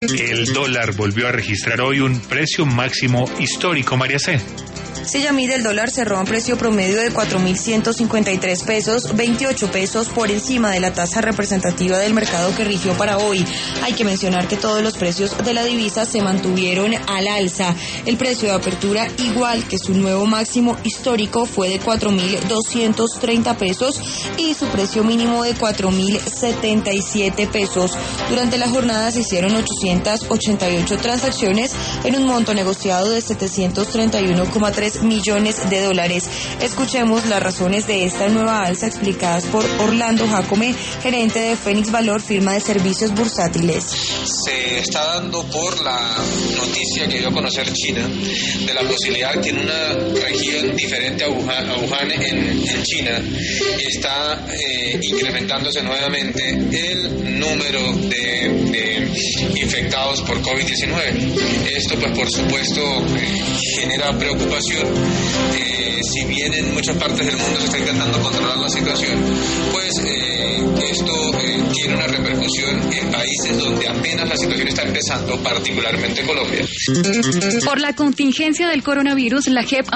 El dólar volvió a registrar hoy un precio máximo histórico, María C. Sí, Yamil, el dólar cerró a un precio promedio de 4.153 pesos, 28 pesos por encima de la tasa representativa del mercado que rigió para hoy. Hay que mencionar que todos los precios de la divisa se mantuvieron al alza. El precio de apertura, igual que su nuevo máximo histórico, fue de 4.230 pesos y su precio mínimo de 4.077 pesos. Durante la jornada se hicieron 888 transacciones en un monto negociado de 731,3 millones de dólares. Escuchemos las razones de esta nueva alza explicadas por Orlando Jacome, gerente de Fénix Valor, firma de servicios bursátiles. Se está dando por la noticia que dio a conocer China de la posibilidad que en una región diferente a Wuhan en China está incrementándose nuevamente el número de infectados por COVID-19. Esto pues por supuesto genera preocupación. Si bien en muchas partes del mundo se está intentando controlar la situación, pues esto tiene una repercusión en países donde apenas la situación está empezando, particularmente Colombia. Por la contingencia del coronavirus, la JEP